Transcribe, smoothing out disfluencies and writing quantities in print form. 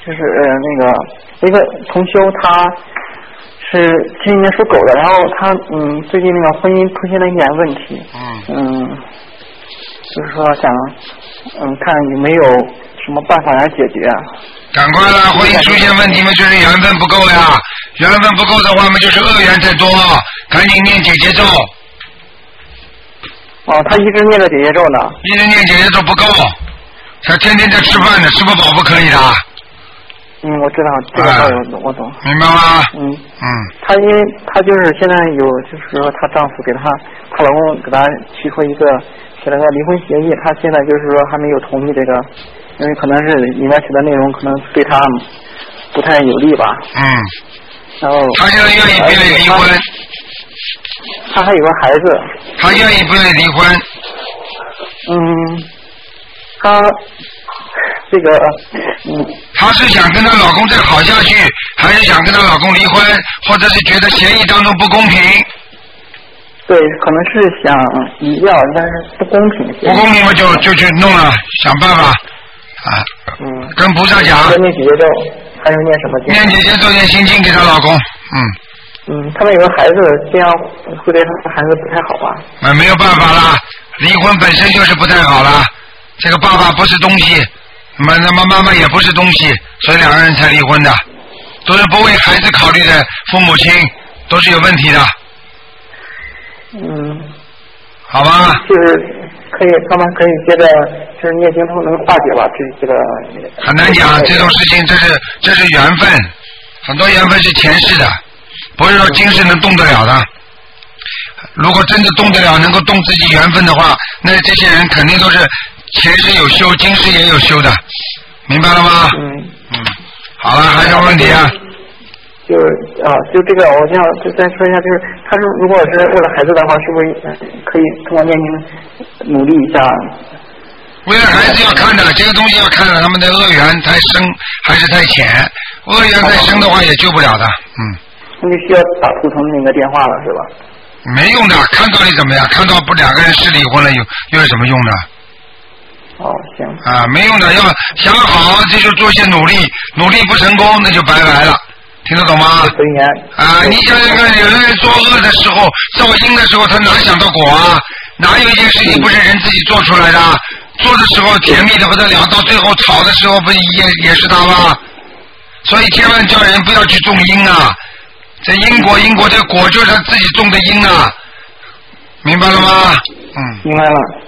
就是那个一个同修，他是今年属狗的，然后他最近那个婚姻出现了一点问题，就是说想看有没有什么办法来解决。 赶快了，婚姻出现问题嘛，就是缘分不够呀，缘分不够的话嘛，就是恶缘太多，赶紧念姐姐咒。 哦，他一直念着姐姐咒呢。 一直念姐姐咒不够，他天天在吃饭呢，吃不饱不可以的。 我知道这个我懂。 明白吗？ 她因为她就是现在就是说她丈夫她老公给她提出一个写了个离婚协议，她现在就是说还没有同意这个，因为可能是里面写的内容可能对她不太有利吧。然后她现在愿意不愿意离婚？ 她还有个孩子。 她愿意不愿意离婚？ 她这个她是想跟她老公再好下去，还是想跟她老公离婚，或者是觉得协议当中不公平？ 对，可能是想要，但是不公平。 不公平嘛，就去弄了，想办法跟菩萨讲。 念姐姐咒，还有念什么经？ 念姐姐咒，念心经给她老公。 他们有个孩子，这样会对他孩子不太好吧？ 没有办法啦，离婚本身就是不太好啦。这个爸爸不是东西，妈妈也不是东西，所以两个人才离婚的，都是不为孩子考虑的父母亲，都是有问题的。好吧。 就是他们可以接着就是念经，他们能化解吧？这个很难讲，这种事情这是缘分，很多缘分是前世的，不是说今世能动得了的。如果真的动得了，能够动自己缘分的话，那这些人肯定都是前世有修，今世也有修的，明白了吗？好了，还有什么问题啊？ 就这个，我想再说一下，就是他是如果是为了孩子的话，是不是可以通过念经努力一下？ 为了孩子要看的，这个东西要看的，他们的恶缘太深还是太浅，恶缘太深的话也救不了的。 那就需要打图腾那个电话了，是吧？ 没用的，看到底怎么样？看到不两个人是离婚了，又有什么用呢？ 行。 没用的，要想好这就做些努力，努力不成功那就拜拜了。听得懂吗？你想想看，有的人作恶的时候，造因的时候，他哪想到果啊？哪有一件事情不是人自己做出来的？做的时候甜蜜的不得了，到最后吵的时候不也是他吗？所以千万叫人不要去种因啊！这因果这果就是他自己种的因啊，明白了吗？ 明白了。